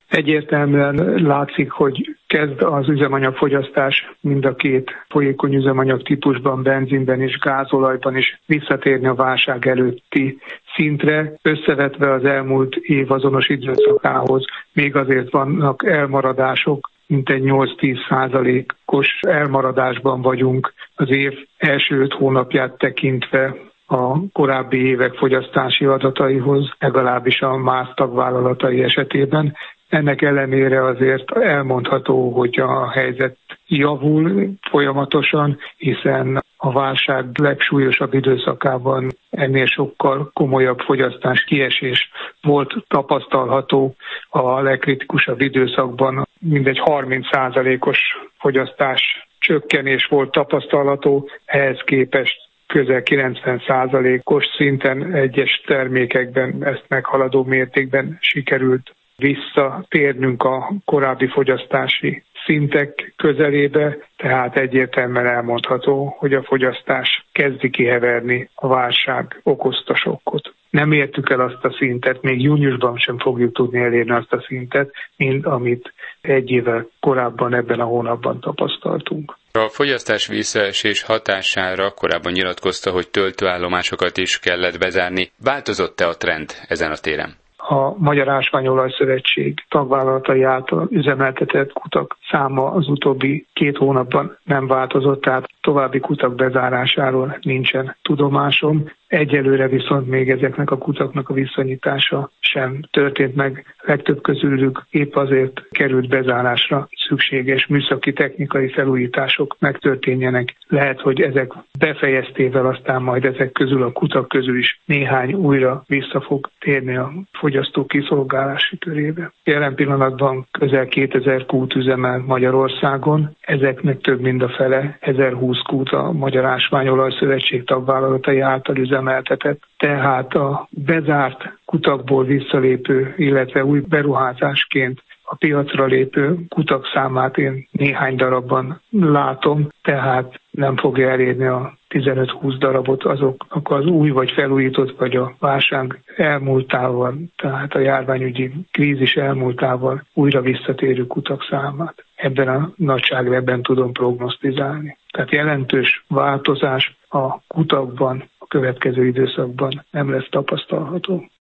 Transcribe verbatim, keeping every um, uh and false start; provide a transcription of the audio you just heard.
Egyértelműen látszik, hogy kezd az üzemanyagfogyasztás mind a két folyékony üzemanyag típusban, benzinben és gázolajban is visszatérni a válság előtti szintre. Összevetve az elmúlt év azonos időszakához még azért vannak elmaradások, mintegy nyolc-tíz százalékos elmaradásban vagyunk az év első öt hónapját tekintve a korábbi évek fogyasztási adataihoz, legalábbis a MÁV tagvállalatai esetében. Ennek ellenére azért elmondható, hogy a helyzet javul folyamatosan, hiszen a válság legsúlyosabb időszakában ennél sokkal komolyabb fogyasztás kiesés volt tapasztalható, a legkritikusabb időszakban mindegy harminc százalékos fogyasztás csökkenés volt tapasztalható, ehhez képest közel kilencven százalékos szinten egyes termékekben ezt meghaladó mértékben sikerült visszatérnünk a korábbi fogyasztási szintek közelébe, tehát egyértelműen elmondható, hogy a fogyasztás kezdi kiheverni a válság okozta sokkot. Nem értük el azt a szintet, még júniusban sem fogjuk tudni elérni azt a szintet, mint amit egy évvel korábban ebben a hónapban tapasztaltunk. A fogyasztás visszaesés hatására korábban nyilatkozta, hogy töltőállomásokat is kellett bezárni. Változott-e a trend ezen a téren? A Magyar Ásványolaj Szövetség tagvállalatai által üzemeltetett kutak száma az utóbbi két hónapban nem változott, tehát további kutak bezárásáról nincsen tudomásom. Egyelőre viszont még ezeknek a kutaknak a visszanyitása sem történt meg. Legtöbb közülük épp azért került bezárásra, szükséges műszaki technikai felújítások megtörténjenek. Lehet, hogy ezek befejeztével aztán majd ezek közül a kutak közül is néhány újra vissza fog térni a fogyasztó kiszolgálási körébe. Jelen pillanatban közel kétezer kút üzemel Magyarországon, ezeknek több mint a fele, ezerhúsz kút a Magyar Ásványolaj Szövetség tagvállalatai által üzemeltetett. Tehát a bezárt kutakból visszalépő, illetve új beruházásként a piacra lépő kutak számát én néhány darabban látom, tehát nem fogja elérni a tizenöt-húsz darabot azoknak az új vagy felújított, vagy a válság elmúltával, tehát a járványügyi krízis elmúltával újra visszatérő kutak számát. Ebben a nagyságrendben tudom prognosztizálni. Tehát jelentős változás a kutakban a következő időszakban nem lesz tapasztalható.